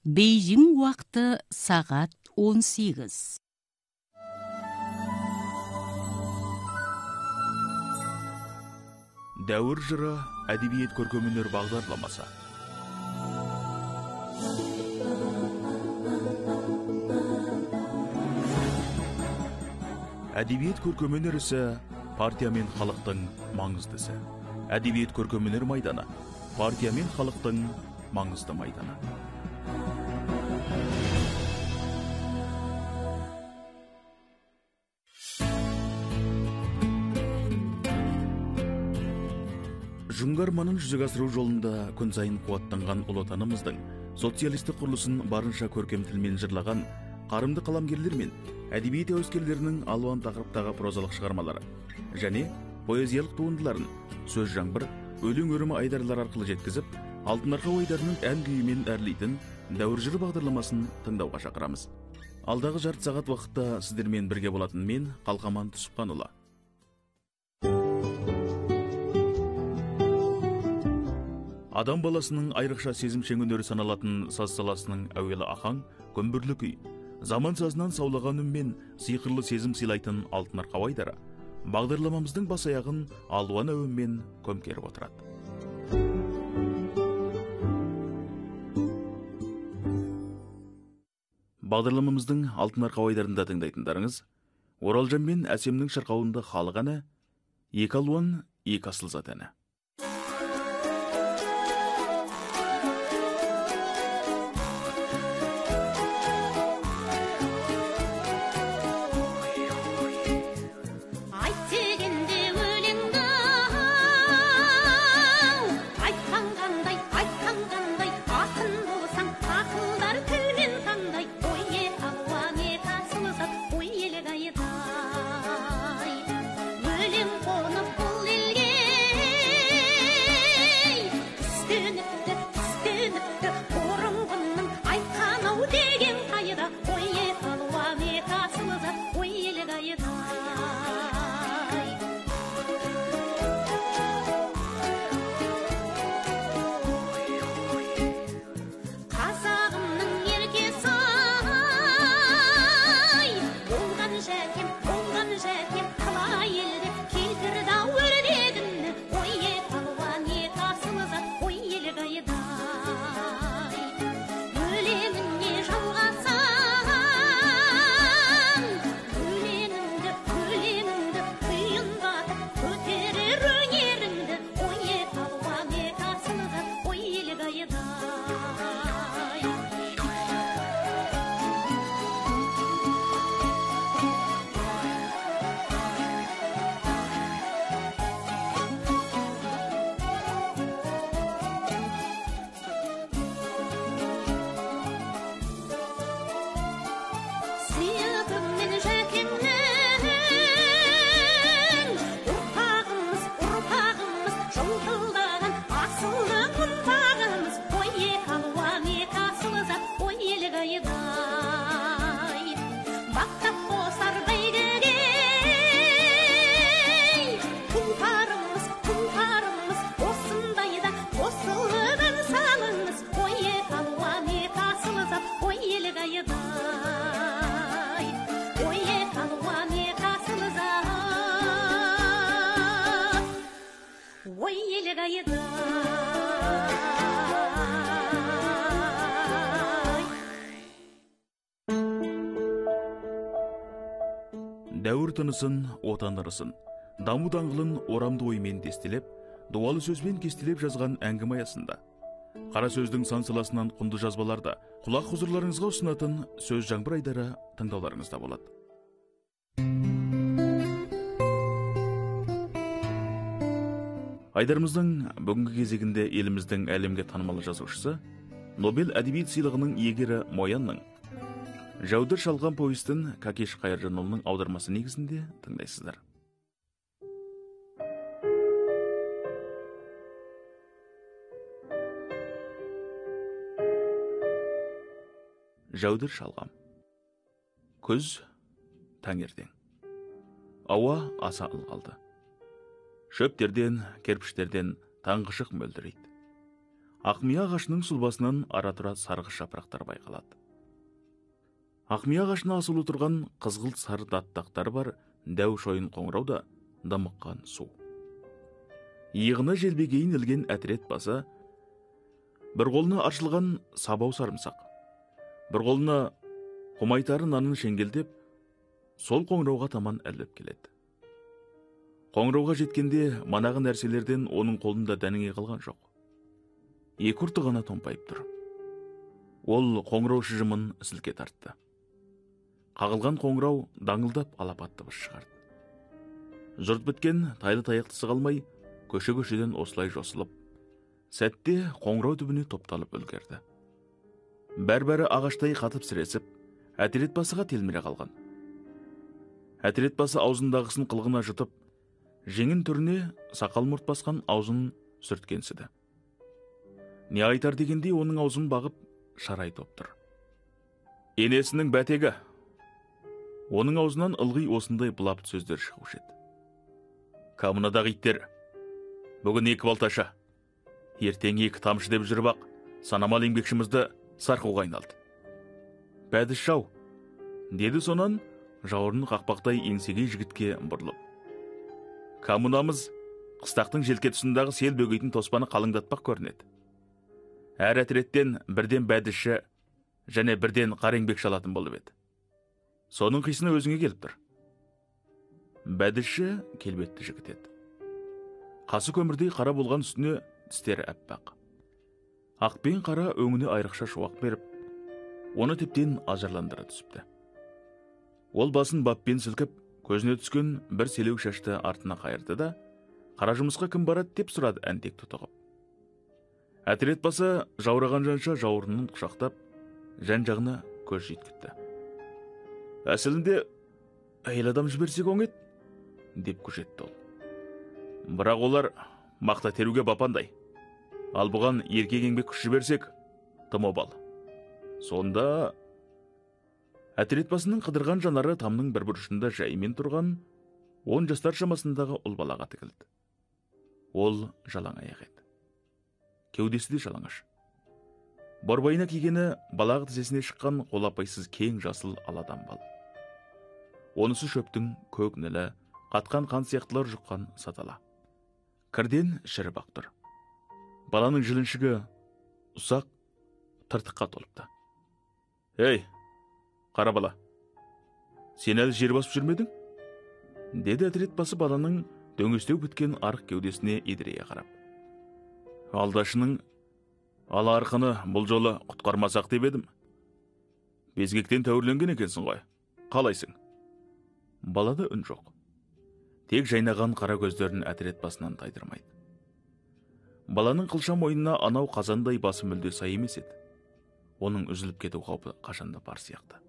Бейжің уақыты сағат 18. Дәуір жыры әдебиет көркемөнер бағдарламасы. Әдебиет көркемөнер ісі партия мен халықтың маңыздысы. Әдебиет көркемөнер майданы партия мен халықтың маңызды майданы. Жүңгарманын жүзеге асыру жолында күн сайын қуаттанған ұлы отанымыздың социалистік құрылысын барынша көркем тілмен жырлаған қарымды қаламгерлер мен әдебиет әуескерлерінің алуан тақырыптағы прозалық шығармалары және поэзиялық туындыларын сөз жаңбыр, өлең өрімі айдарлар арқылы жеткізіп, алтын арқа ойдарының ән күйімен әрлейтін дәуір жыры бағдарламасын тыңдауға шақырамыз. Алдағы жарты сағат уақытта сіздермен бірге болатын мен Қалқаман Түсіпханұлы. Адам баласының айрықша сезімшең өнері саналатын саз саласының әуелі ақаң, көмбірлі күй, заман сазынан саулаған үнмен сиқырлы сезім сыйлайтын алтын арқа ойдары бағдарламамыздың бас аяғын алуан әуенмен көмкеріп отырады. Бағдарламамыздың алтын арқа ойдарында тыңдайтындарыңыз Оралжан мен Әсемнің шырқауында халық әні, екі алуан, екі асылзат әні. Дәуір тынысын, отан ырысын, даму даңғылын орамды оймен тестелеп, дуалы сөзбен кестелеп жазған әңгіме аясында. Қара сөздің сан саласынан құнды жазбаларда құлақ хұзырларыңызға ұсынатын сөз жаңбыр айдары тыңдауларыңызда болады. Айдарымыздың бүгінгі кезегінде еліміздің әлемге танымал жазушысы, Нобель әдебиет сыйлығының иегері Моянның Жаудыр шалған повестін Кәкеш Қайыржанұлының аудармасы негізінде тыңдайсыздар. Жаудыр шалғам. Күз таңертең. Ауа аса ылғалды. Шөптерден, керпіштерден таңғышық мөлдірейді. Ақмия ағашының сұлбасынан ара-тұра сарғыш жапырақтар байқалады. Ақмия ағашына асулы тұрған қызғылт сары даттақтары бар дәу шойын қоңырауда дамыққан су. Иығына желбегейін ілген әтірет баса, бір қолына аршылған сабау сарымсақ, бір қолына құмайтары нанын шеңгелдеп, сол қоңырауға таман әліп келеді. Қоңырауға жеткенде манағы нәрселерден оның қолында дәніңе қалған жоқ. Екі ұрты ғана томпайып тұр. Ол қоңырау шыжымын сілке тартты. Қағылған қоңырау даңылдап алапат дыбыс шығарды. Жұрт біткен тайлы таяқтысы қалмай, көше-көшеден осылай жосылып, сәтте қоңырау түбіне топталып үлгерді. Бәрі ағаштай қатып сіресіп, әтірет басыға телміре қалған. Әтірет басы аузындағысын қылғына жұтып, жеңін түріне сақал мұрт басқан аузын сүрткенсіді. Не айтар дегендей оның аузын бағып шарай топтыр. Енесінің бәтегі. Оның аузынан ылғи осындай бұлап сөздер шығушы еді. Коммунадағы иттер, бүгін 2 балташа, ертең 2 тамшы деп жүріп ақ, санамал еңбекшімізді сарқуға айналды. Бәдіш-ау, деді сонан жауырын қақпақтай еңсегей жігітке бұрылып. Коммунамыз қыстақтың желке тұсындағы сел бөгейтін тоспаны қалыңдатпақ көрінеді. Әр әтіреттен бірден бәдіші және бірден қар еңбекші алатын болып еді. Соның қисыны өзіңе келіп тұр. Бәдіші келбетті жігіт еді. Қасы көмірдей қара болған үстіне тістері әппақ. Ақ пен қара өңіне айрықша шуақ беріп, оны тіптен ажарландыра түсіпті. Ол басын баппен сілкіп, көзіне түскен бір селеу шашты артына қайырды да, қара жұмысқа кім барады деп сұрады әнтек тұтығып. Әтірет басы жаураған жанша жауырынын құшақтап, жан-жағына көз жеткітті. Әсілінде, әйел адам жіберсек оң еді, деп көшетті ол. Бірақ олар мақта теруге бапандай. Ал бұған еркек еңбек күш жіберсек, тым обал. Сонда әтірет басының қыдырған жанары тамның бір бұрышында жайымен тұрған 10 жастар шамасындағы ұл балаға тігілді. Ол жалаң аяқ еді. Кеудесі де жалаңаш. Борбайына кигені балағы тізесіне шыққан қолапайсыз кең жасыл аладан бал. Онысы шөптің көгнілі, қатқан қан сияқтылар жұққан сатала. Кірден шіріп ақ тұр. Баланың жіліншігі ұсақ тыртыққа толыпты. Ей, қара бала, сен әлі жер басып жүрмедің? Деді әтірет басы баланың дөңестеу біткен арық кеудесіне едірейе қарап. Алдашының ала арқаны бұл жолы құтқармасақ деп едім. Безгектен тәуірленген екенсің ғой. Қалайсың? Балада үн жоқ. Тек жайнаған қара көздерін әтірет басынан тайдырмайды. Баланың қылша мойнына анау қазандай басы мүлде сай емес еді. Оның үзіліп кету қаупі қашанда бар сияқты.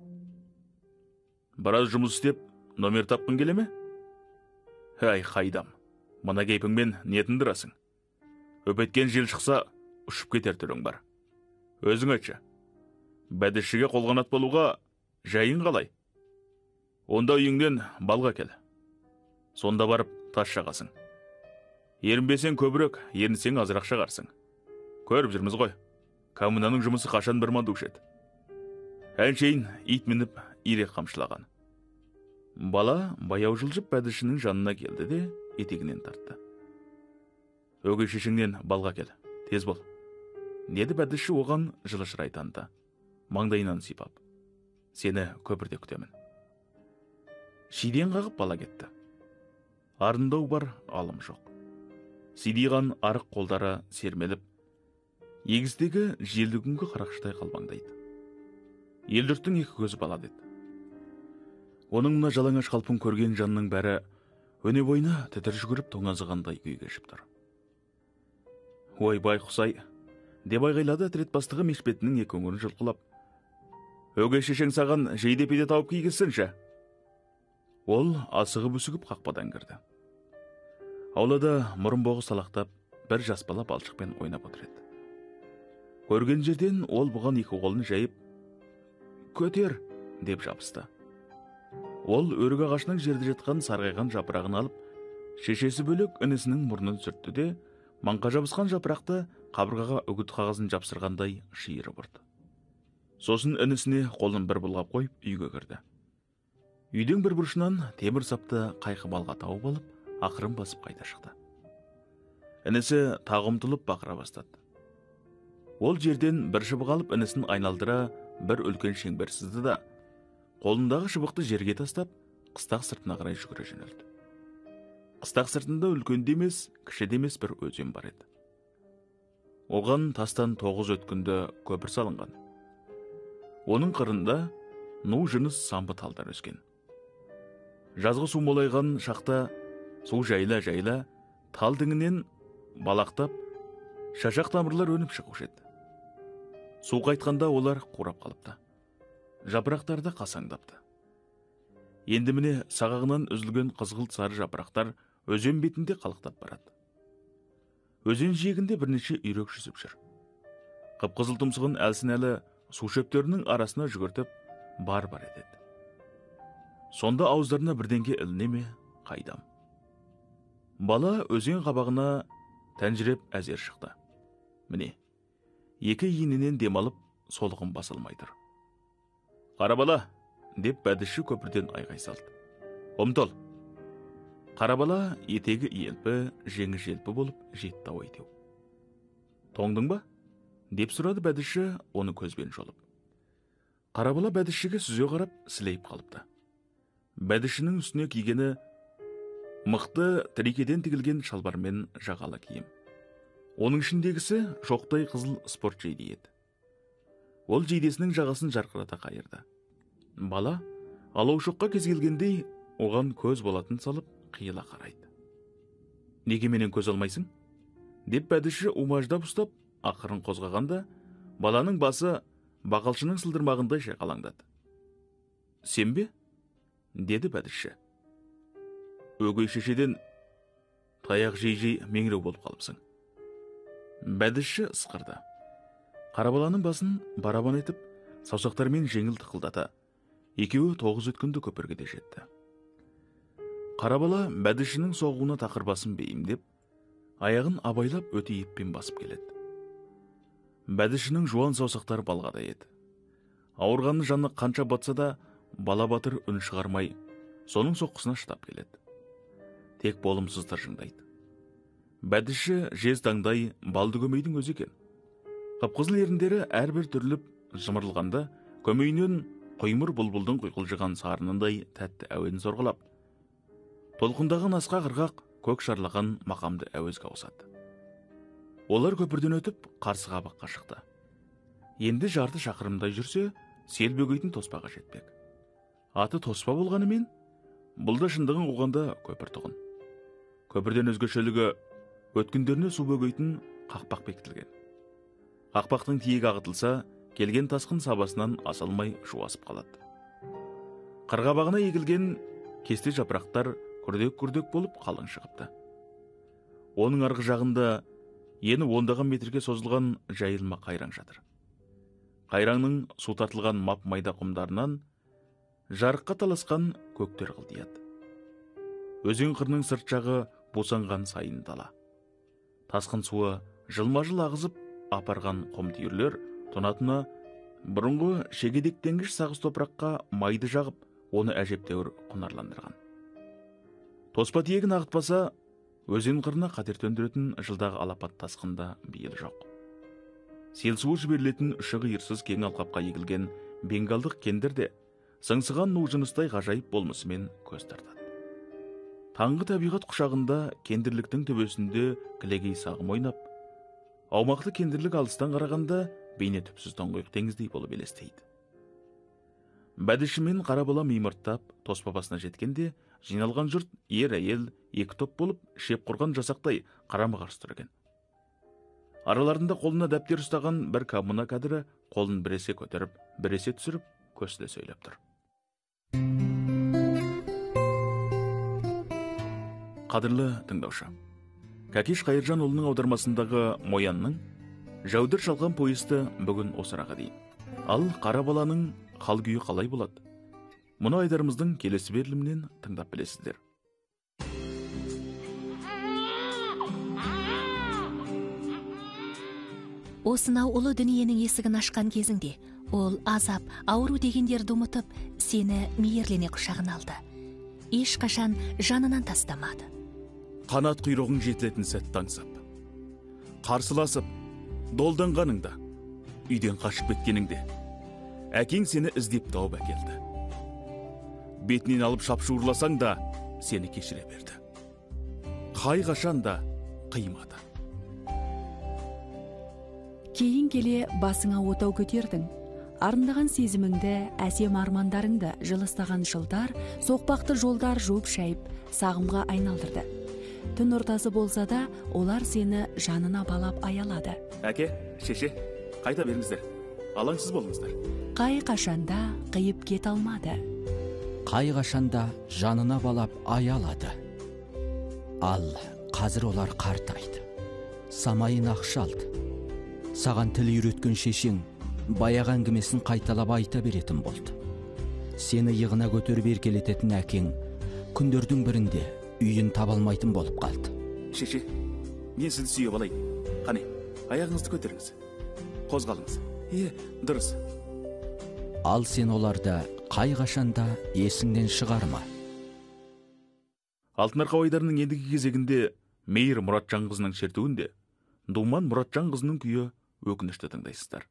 Біраз жұмыс істеп, номер тапқың келе ме? Әй, қайдам, мына кейпіңмен нетін дырасың? Өпеткен жел шықса, ұшып кетер түрің бар. Өзің айтшы, бәдішіге қолғанат болуға жайын қалай? Онда үйіңден балға кел. Сонда барып тас жағасың. Ерінбесең көбірек, ерінсең азырақ шығарсың. Көріп жүрміз ғой, коммунаның жұмысы қашан бір мандуш еді. Әншейін ит мініп, ирек қамшылаған. Бала баяу жылжып бәдішінің жанына келді де етегінен тартты. Өгей шешіңнен балға кел, тез бол. Деді бәдіші оған жылы шырай танытты, маңдайынан сипап. Сені көпірде күтемін. Шиден қағып бала кетті. Арындау бар, алым жоқ. Сидиған арық қолдары сермеліп, егістегі желді күнгі қарақшыдай қалбаңдайды. Елдірттің екі көзі бала деді. Оның мына жалаңаш қалпын көрген жанның бәрі өне бойына тітір жүгіріп тоңазығандай күй кешіп тұр. Ой, бай құсай, деп айғайлады әтірет бастығы мешпетінің екі өңірін жылқылап. Өгей шешең саған жейде-пейде тауып кигізсінші. Ол асығып үсігіп қақпадан кірді. Аулада мұрын боғы салақтап, бір жас бала балшықпен ойнап отыр еді. Көрген жерден ол бұған екі қолын жайып, көтер, деп жабысты. Ол өрік ағашының жерде жатқан сарғайған жапырағын алып, шешесі бөлек інісінің мұрнын сүртті де, Маңға жабысқан жапырақты қабырғаға үгіт қағазын жапсырғандай шиырып ұрды. Сосын інісіне қолын бір бұлғап қойып үйге кірді. Үйдің бір бұрышынан темір сапты қайқы балға тауып алып, ақырын басып қайта шықты. Інісі тағы ұмтылып бақыра бастады. Ол жерден бір шыбық алып інісін айналдыра бір үлкен шеңбер сызды да, қолындағы шыбықты жерге тастап, қыстақ сыртына қарай жүгіре жөнелді. Қыстақ сыртында үлкен де емес, кіші де емес бір өзен бар еді. Оған тастан 9 өткінді көпір салынған. Оның қырында ну жыныс самбы талдар өскен. Жазғы су молайған шақта су жайла тал діңінен балақтап, шашақ тамырлар өніп шығушы еді. Су қайтқанда олар қурап қалыпты. Жапырақтарды қасаңдапты. Енді міне сағағынан үзілген қызғылт сары жапырақтар өзен бетінде қалықтап барады. Өзен жиегінде бірнеше үйрек жүзіп жүр. Қып-қызыл тұмсығын әлсін-әлі су шөптерінің арасына жүгіртіп бар етеді. Сонда ауыздарына бірдеңке іліне ме, қайдам. Бала өзен қабағына тәнжіреп әзер шықты. Міне, екі иінінен демалып, солығын басылмай тұр. Қара бала, деп бәдіші көпірден айғай салды. Ұмтыл. Қара бала етегі иелпі, жеңі желпі болып жетті ойдеу. Тоңдың ба? Деп сұрады бәдіші оны көзбен жолып. Қара бала бәдішіге сүзе қарап сілейіп қалыпты. Бәдішінің үстіне кигені мықты трикеден тігілген шалбармен жағалы киім. Оның ішіндегісі шоқтай қызыл спорт жейде еді. Ол жейдесінің жағасын жарқырата қайырды. Бала алау шоққа кез келгендей оған көз болатын салып қиыла қарайды. Неге менен көз алмайсың? Деп бәдіші умаждап ұстап ақырын қозғағанда, баланың басы бақалшының сылдырмағындай шайқалаңдады. Сен бе? Деді бәдіші. Өгей шешеден таяқ жей меңіреу болып қалыпсың. Бәдіші ысқырды. Қара баланың басын барабан етіп, саусақтармен жеңіл тықылдата. Екеуі 9 өткінді көпірге де жетті. Қара бала бәдішінің соғуына тақыр басын бейімдеп, аяғын абайлап өте еппен басып келеді. Бәдішінің жуан саусақтары балғада еді. Ауырғанның жаны қанша батса да, бала батыр үн шығармай, соның соққысына шыдап келеді. Тек болымсыз тыржыңдайды. Бәдіші жез таңдай балды көмейдің өзі екен. Қып-қызыл еріндері әрбір түріліп жымырылғанда, көмейінен құймыр бұлбұлдың құйқылжыған сарынындай тәтті әуен сорғылап, толқындаған асқа қырғақ көк шарлаған мақамды әуезге ауысады. Олар көпірден өтіп қарсы қабаққа шықты. Енді жарты шақырымдай жүрсе, сел бөгейтін тоспаға жетпек. Аты тоспа болғанымен, бұлда шындығын қуғанда көпір тұғын. Көпірден өзгешелігі өткіндеріне су бөгейтін қақпақ бекітілген. Қақпақтың тиегі ағытылса, келген тасқын сабасынан асалмай жуасып қалады. Қырғабағына егілген кесте жапырақтар күрдек-күрдек болып қалың шығыпты. Оның арғы жағында ені 10 метрге созылған жайылма қайраң жатыр. Қайраңның су тартылған мап майда құмдарынан жарыққа таласқан көктер қылдияды. Өзен қырының сырт жағы босанған сайын дала. Тасқын суы жылма-жыл ағызып апарған құм түйірлер тұнатына бұрынғы шегедек тенгіш сағыз топыраққа майды жағып, оны әжептәуір құнарландырған. Тоспа тиегін ағытпаса, өзен қырына қатер төндіретін жылдағы алапат тасқында бейіл жоқ. Сел суы жіберілетін ұшы қиырсыз кең алқапқа егілген бенгалдық кендірде сыңсыған ну жыныстай ғажайып болмысымен көз тартады. Таңғы табиғат құшағында кендірліктің төбесінде кілегей сағым ойнап, аумақты кендірлік алыстан қарағанда бейне түпсіз тоңғиық теңіздей болып елестейді. Бәдіші мен қара бала мимырттап тоспа басына жеткенде, жиналған жұрт ер-әйел екі топ болып шеп құрған жасақтай қарама-қарсы тұр екен. Араларында қолына дәптер ұстаған бір коммуна кәдірі қолын біресе көтеріп, біресе түсіріп, көсіле сөйлеп тұр. Қадірлі тыңдаушы, Кәкеш Қайыржанұлының аудармасындағы Моянның Жәудір шалған повесті бүгін осыраға дейін. Ал қара баланың хал күйі қалай болады? Мұны айдарымыздың келесі берілімінен тыңдап білесіздер. осынау ұлы дүниенің есігін ашқан кезіңде ол азап, ауру дегендерді ұмытып, сені мейірлене құшағына алды. Ешқашан жанынан тастамады. Қанат құйрығың жетілетін сәтті аңсап, қарсыласып, долданғаныңда, үйден қашып кеткеніңде, әкең сені іздеп тауып әкелді. Бетінен алып шапшуырласаң да, сені кешіре берді. Қай қашан да қимады. Кейін келе басыңа отау көтердің. Арындаған сезіміңді, әсем армандарыңды жылыстаған жылдар, соқпақты жолдар жуып шайып, сағымға айналдырды. Түн ортасы болса да, олар сені жанына балап аялады. Әке, шеше, қайта беріңіздер. Алаңсыз болыңыздар. Қай қашанда қиып кет алмады. Қай қашанда жанына балап аялады. Ал қазір олар қартайды. Самайын ақшалды. Саған тіл үйреткен шешең баяғы әңгімесін қайталап айта беретін болды. Сені иығына көтеріп еркелететін әкең күндердің бірінде үйін таба алмайтын болып қалды. Шеше, мен сізді сүйіп алайын. Қане, аяғыңызды көтеріңіз. Қозғалыңыз. Дұрыс. Ал сен оларды қай қашанда есіңнен шығарма. Алтынарқа ойдарының ендігі кезегінде Мейір Мұратжанқызының шертуінде Думан Мұратжанқызының күйі өкінішті тыңдайсыздар.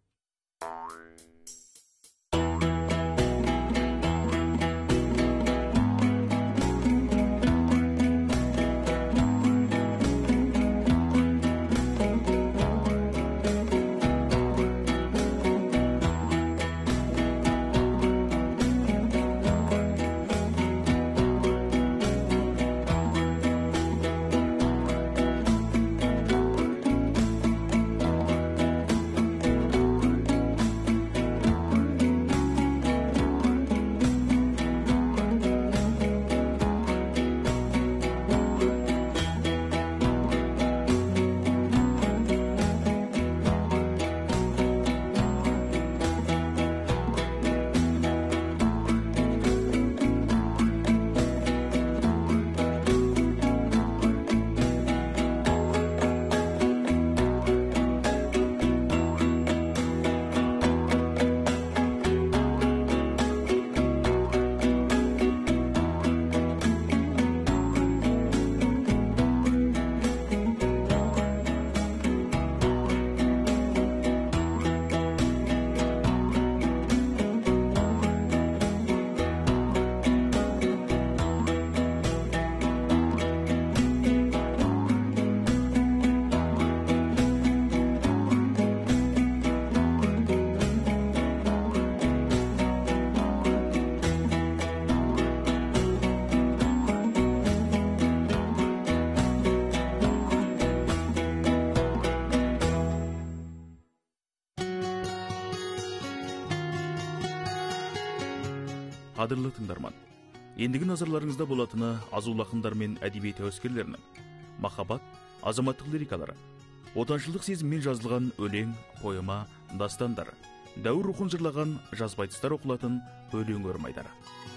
Қадірлі тыңдарман, ендігі назарларыңызда болатыны азулы ақындар мен әдебиет әуескерлерінің махаббат, азаматтық лирикалары, отаншылдық сезіммен жазылған өлең, поэма, дастандары, дәуір рухын жырлаған жазба айтыстар оқылатын өлең өрмайдары.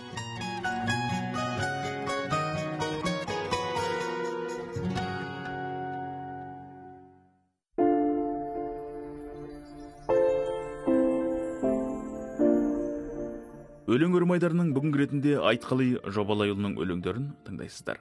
Өлең өрмайдарының бүгінгі ретінде Айтқали Жобалайұлының өлеңдерін тыңдайсыздар.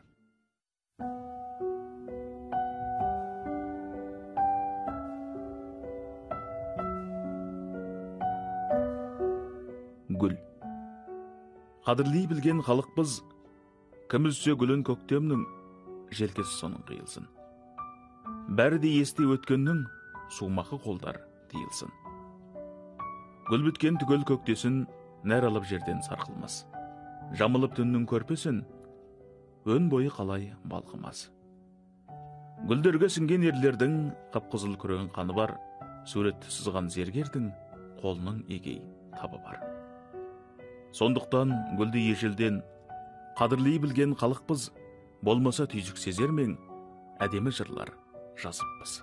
Гүл. Қадірлей білген халықпыз, кім үзсе гүлін көктемнің, желкесі соның қиылсын. Бәрі де есте өткеннің, сумақы қолдар тиылсын. Гүл біткен түгел көктесін, нәр алып жерден сарқылмас. Жамылып түннің көрпесін, өн бойы қалай балқымас. Гүлдерге сіңген ерлердің қып-қызыл күрең қаны бар, суретті сызған зергердің қолының егей табы бар. Сондықтан гүлді ежелден қадірлей білген халықпыз, болмаса түйсік сезермен әдемі жырлар жазыппыз.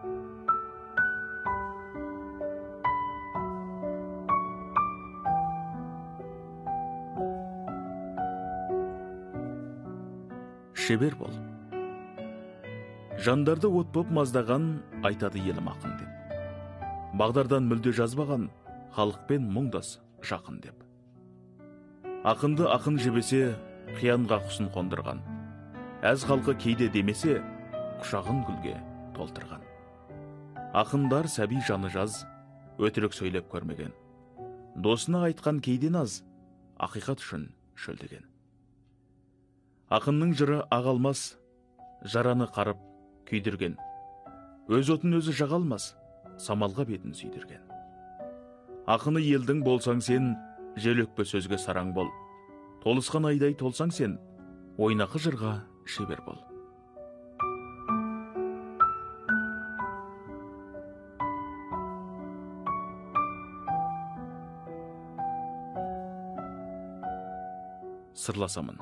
Шебер бол. Жандарды от боп маздаған айтады елім ақын деп. бағдардан мүлде жазбаған, халықпен мұңдас жақын деп. Ақынды ақын жебесе, қиянға құсын қондырған. Әз халқы кейде демесе, құшағын гүлге толтырған. Ақындар сәби жаны жаз, өтірік сөйлеп көрмеген. Досына айтқан кейден аз, ақиқат үшін шөлдеген. Ақынның жыры ағалмас, жараны қарып күйдірген. Өз отын өзі жағалмас, самалға бетін сүйдірген. Ақыны елдің болсаң сен, желөкпе сөзге сараң бол. Толысқан айдай толсаң сен, ойнақы жырға шебер бол. Сырласамын.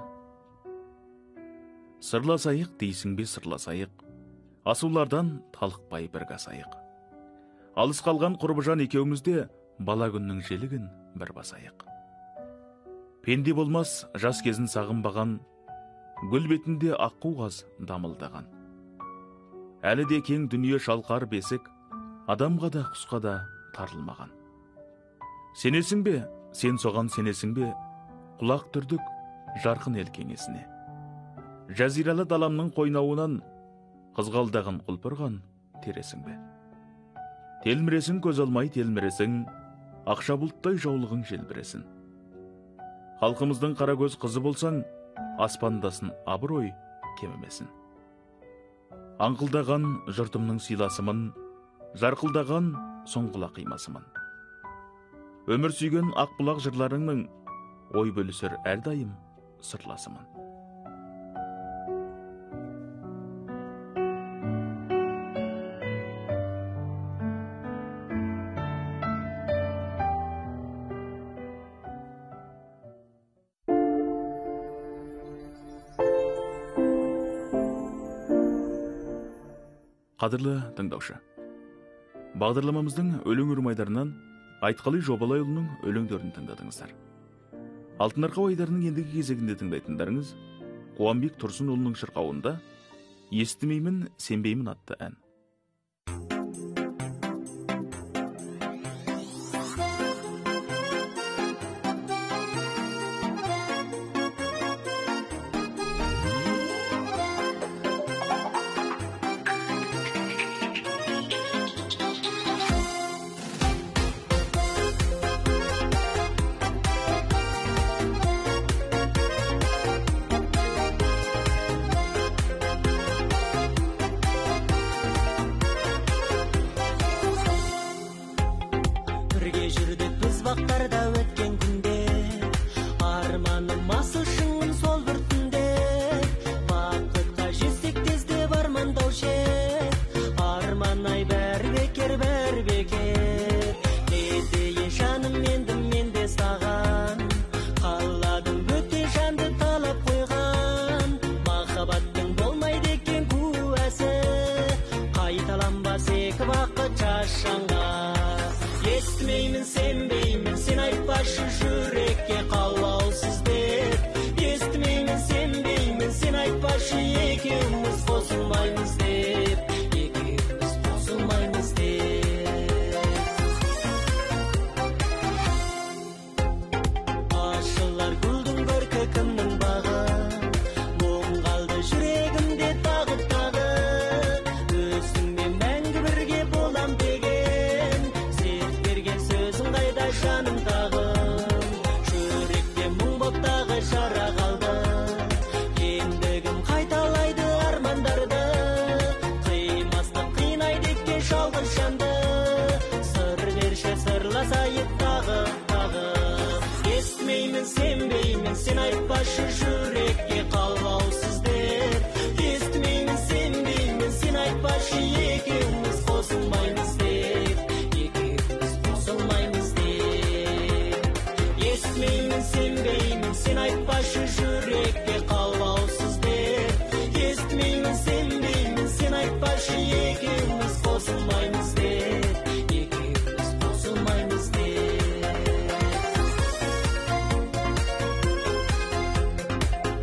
Сырласайық дейсің бе сырласайық, асулардан талықпай бір қасайық. Алыс қалған құрбыжан екеумізде бала күннің желігін бір басайық. Пенде болмас жас кезін сағынбаған, гүл бетінде аққу қаз дамылдаған. Әлі де кең дүние шалқар бесік, адамға да құсқа да тарылмаған. Сенесің бе, сен соған сенесің бе, құлақ түрдік жарқын ел кеңесіне. Жазиралы даламның қойнауынан қызғалдағын құлпырған тересің бе. Телміресің көз алмай телміресің, ақша бұлттай жаулығың желбіресін. Халқымыздың қара көз қызы болсаң, аспандасын абырой кемемесін. Аңқылдаған жұртымның сыйласымын, жарқылдаған соңғыла қимасымын. Өмір сүйген ақбұлақ жырларыңның ой бөлісір әрдайым сырласымын. Қадірлі тыңдаушы, бағдарламамыздың өлең үрмайдарынан Айтқали Жобалайұлының өлеңдерін тыңдадыңыздар. Алтын арқа ойдарының ендігі кезегінде тыңдайтындарыңыз Қуанбек Тұрсынұлының шырқауында «Естімеймін, сенбеймін» атты ән. Бақтарда өткен күнде, арманым асыл шыңым сол бір түнде. Бақытқа жетсек тезде армандаушы ед, арман-ай бәрі бекер. Кетейін жаным мен де саған, қаладым бөте жанды талап қойған. Махаббаттың болмайды екен куәсі, қайталанбас екі бақыт жашанға. Естімеймін, сенбеймін, сен айтпашы жүрекке қалаусыз деп. Естімеймін, сенбеймін, сен айтпашы екеуміз қосылмаймыз деп. Екеуміз қосылмаймыз деп. Ашылар гүлдің көркі кімнің бағы, мұң қалды жүрегімде тағы. Өзіңмен мәңгі бірге болам деген, жаным тағым, жүректе мұң боп тағы жара қалды. Ендігім қайталайды армандарды, қимастық қинайды екен жалғыз жанды. Сыр берші сырласайық тағы. Естімеймін, сенбеймін, сен айтпашы жүрекке қалаусыз деп. Естімеймін, сенбеймін, сен айтпашы екеуміз қосылмаймыз деп. Екеуміз қосылмаймыз деп. Естімеймін, сенбеймін, сен айтпашы жүрекке қалаусыз деп. Естімеймін, сенбеймін, сен айтпашы екеуміз қосылмаймыз деп. Екеуміз қосылмаймыз деп.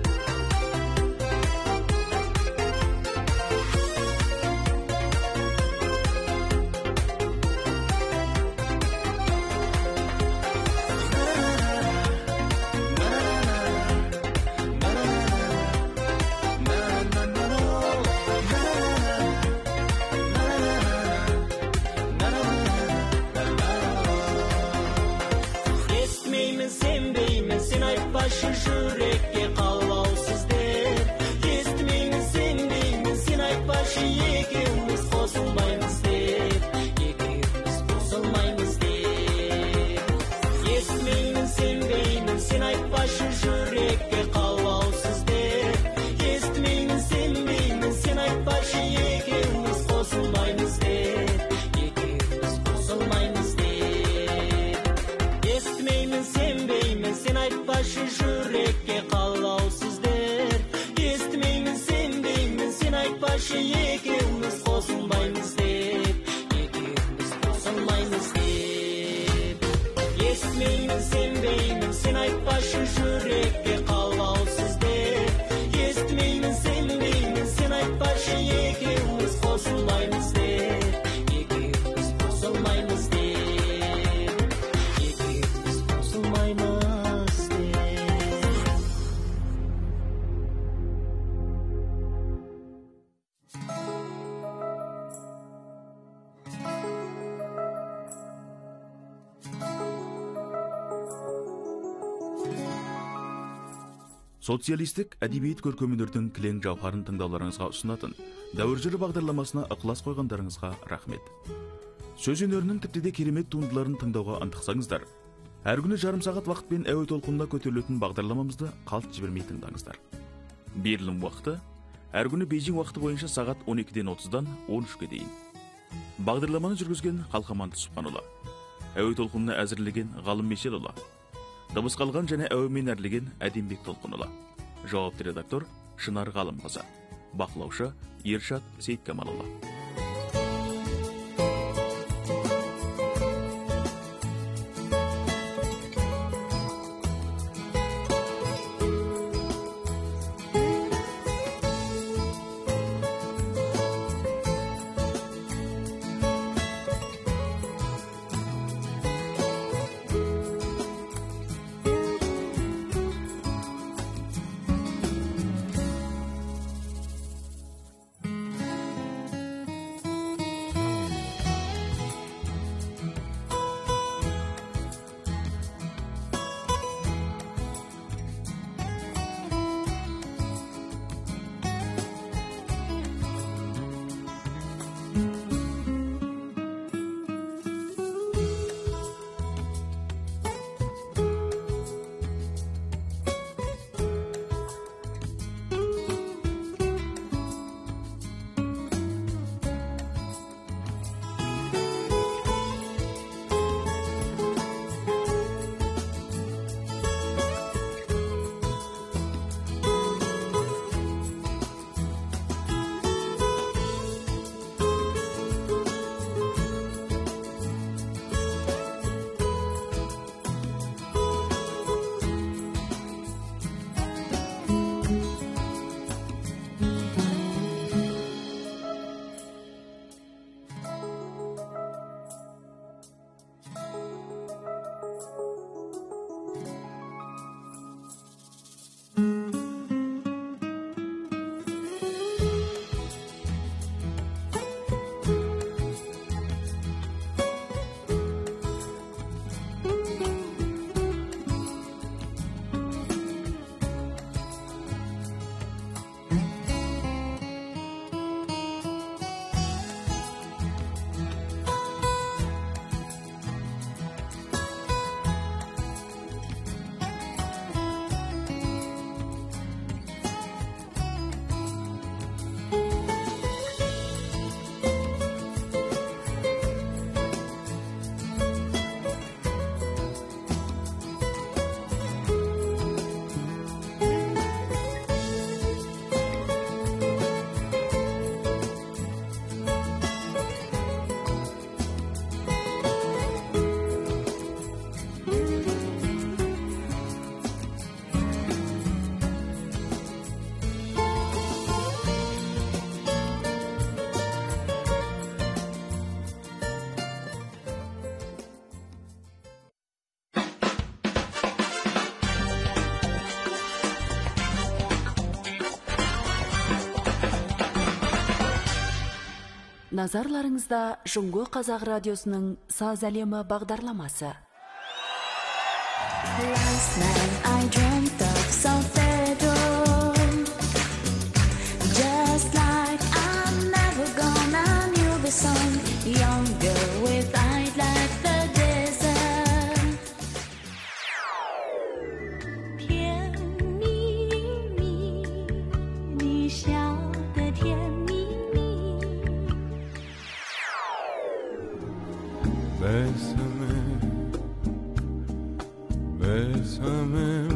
айтпашы жүрекке қалаусыз деп, естімеймін сенбеймін, сен айтпашы екеуміз қосылмаймыз деп, екеуміз қосылмаймыз деп. Естімеймін сенбеймін, сен айтпашы жүрекке қалаусыз деп, естімеймін сенбеймін, сен айтпашы екеуміз қосылмаймыз деп, екеуміз қосылмаймыз деп. Естімеймін сенбеймін, сен айтпашы жүрекке қалаусыз деп, естімеймін сенбеймін, сен айтпашы екеуміз қосылмаймыз деп, екеуміз қосылмаймыз деп. Естімеймін сенбеймін, сен айтпашы жүрекке қалаусыз деп, естімеймін сенбеймін, сен айтпашы екеуміз қосылмаймыз деп, екеуміз қосылмаймыз деп, екеуміз қосылмаймыз деп. Социалистік әдебиет көркемөнердің кілең жауһарын тыңдауларыңызға ұсынатын Дәуір жыры бағдарламасына ықылас қойғандарыңызға рахмет. Сөз өнерінің тіпті де керемет туындыларын тыңдауға ынтықсаңыздар, әр күні жарым сағат уақытпен әуе толқынына көтерілетін бағдарламамызды қалт жібермей тыңдаңыздар. Берілім уақыты әр күні Бейжің уақыты бойынша сағат 12-ден 30-дан 13-ге дейін. Бағдарламаны жүргізген Қалқаман Түсіпханұлы, әуе толқынына әзірлеген Ғалым Мешелұлы, дыбыс қалған және әуемен әрлеген Әдембек Толқынұлы, жауапты редактор Шынар Ғалымқызы, бақылаушы Ершат Сейткамалұлы. Назарларыңызда Жұңго Қазақ радиосының Саз әлемі бағдарламасы. Last night I dreamt of San Pedro, just like I'm never gonna knew the sun, younger with eyes like the desert. 甜蜜蜜，你笑得甜蜜蜜。 Bésame, bésame